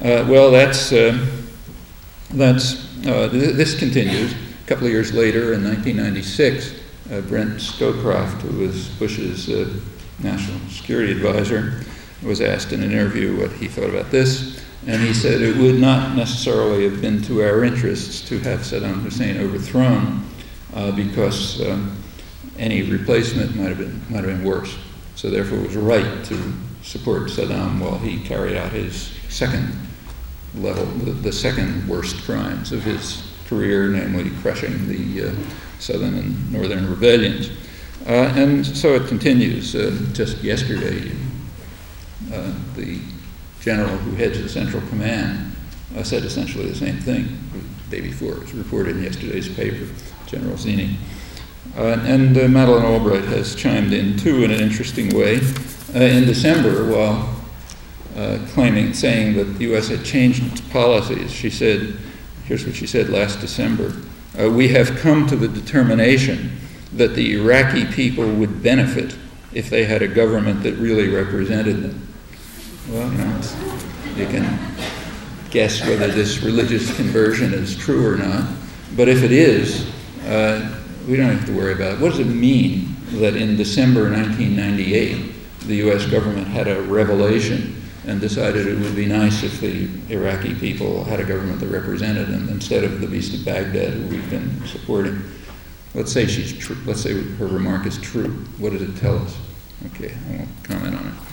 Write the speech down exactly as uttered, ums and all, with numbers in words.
Uh, well, that's, uh, that's uh, th- this continues. A couple of years later, in nineteen ninety-six, uh, Brent Scowcroft, who was Bush's uh, national security advisor, was asked in an interview what he thought about this, and he said it would not necessarily have been to our interests to have Saddam Hussein overthrown uh, because um, any replacement might have been might have been worse. So therefore, it was right to support Saddam while he carried out his second level, the, the second worst crimes of his career, namely crushing the uh, southern and northern rebellions. Uh, and so it continues. Uh, just yesterday, uh, the general who heads the Central Command uh, said essentially the same thing the day before. It was reported in yesterday's paper, General Zinni. Uh, and uh, Madeleine Albright has chimed in too in an interesting way. Uh, in December, while uh, claiming, saying that the U S had changed its policies, she said, here's what she said last December, uh, we have come to the determination that the Iraqi people would benefit if they had a government that really represented them. Well, you know, you can guess whether this religious conversion is true or not, but if it is, uh, we don't have to worry about it. What does it mean that in December nineteen ninety-eight, the U S government had a revelation and decided it would be nice if the Iraqi people had a government that represented them instead of the beast of Baghdad who we've been supporting? Let's say she's true. Let's say her remark is true. What does it tell us? Okay, I won't comment on it.